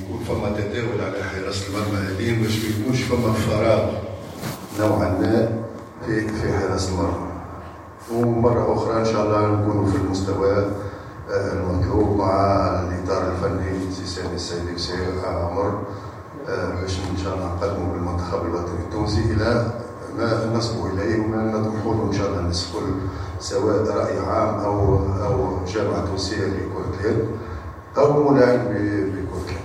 يكون فما تداول على حراسه المرمى هذه باش ما يكونش فما فراغ نوعا ما في حراسه المرمى. ومره اخرى ان شاء الله نكونوا في المستوى المطلوب مع الاطار الفني سي سامي السيدي وسي عمر باش ان شاء الله نقدموا بالمنتخب الوطني التونسي الى ما نصبوا اليه وما نطمحوا له ان شاء الله الناس الكل، سواء راي عام او جامعه تونسيه لكره اليد او ملاعب بكره اليد.